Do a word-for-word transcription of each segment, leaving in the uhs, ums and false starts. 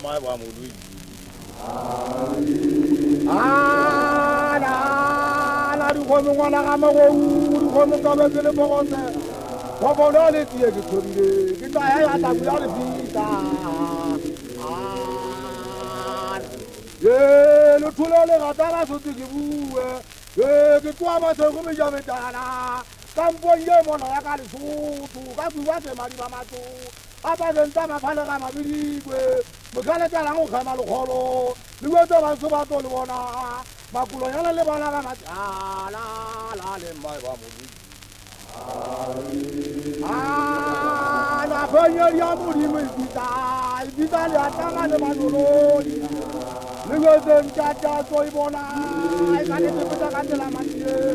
mmae ba modudi. Ah, la la di kgomo ngwana ga mago di kgomo ka ba le bogotse go bona le tie ke tshobile ke tla ya ta bula le fita ah ye le thulo le gata la sotse ke bue ye ke twa ba se go me ja metana ka mbonye mona ya ka le sutu ka bua se madi ba matso apa le ntama phale ga mabidikwe mogale tla la go khama le kholo le go tla so ba to le bona makulo yana le bona ga mati ala la le mai ba modudi ah la phanya ya modi mo ipita ipita le atanga le manolo le go tla tata so ibona ai ka le pita ka la mati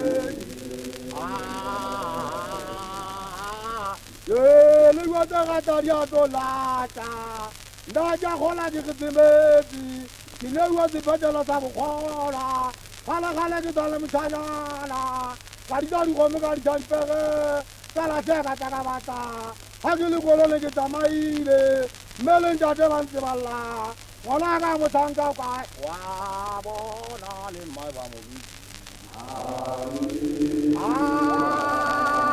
ye le go tla ta ya to lata nda ja gola di gtsemedi ke le go di patela sa bogora khala khala ke dala mthana ka di di go me ka di tsampere kala se ka ta ka bata ha ke le go le ke tsamaile mele nda te ba ntse balla ngwana ka mo tsanka ka wa bona le mai ba mo bi ah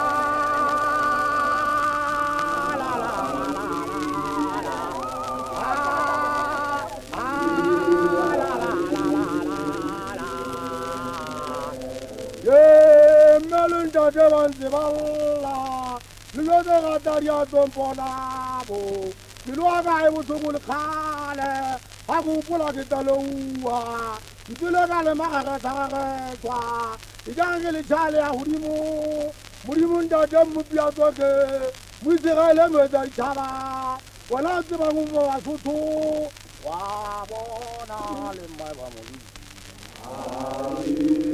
melunda de banze balla lo de gataria tompona bo lo aga e botsobole khale ha go pola ke talowa ntule ka le magaga tsaga tswa ikanga le tshale ya hodimo modimo nda de mopia tsoke muitsegele mo tsa ditshaba wala tseba go wa sotho wa bona le mai ba modimo